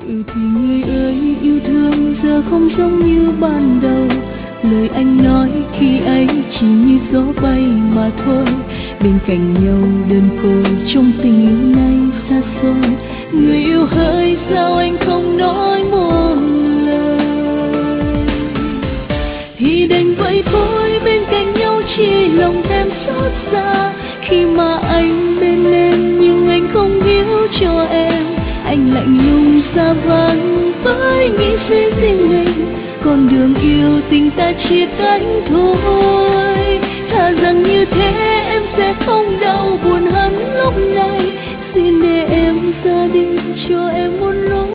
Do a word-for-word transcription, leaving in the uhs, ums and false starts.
Ừ thì người ơi, yêu thương giờ không giống như ban đầu. Lời anh nói khi ấy chỉ như gió bay mà thôi. Bên cạnh nhau đơn côi trong tình yêu này xa xôi. Người yêu hỡi, sao anh không nói một lời? Thì đành vậy thôi, bên cạnh nhau chỉ lòng thêm xót xa. Khi mà anh bên em nhưng anh không hiểu cho em. Anh lạnh lùng xa vắng với nghĩ suy riêng mình. Con đường yêu tình ta chia cánh thôi. Thà rằng như thế em sẽ không đau buồn hơn lúc này. Xin để em ra đi cho em một lúc.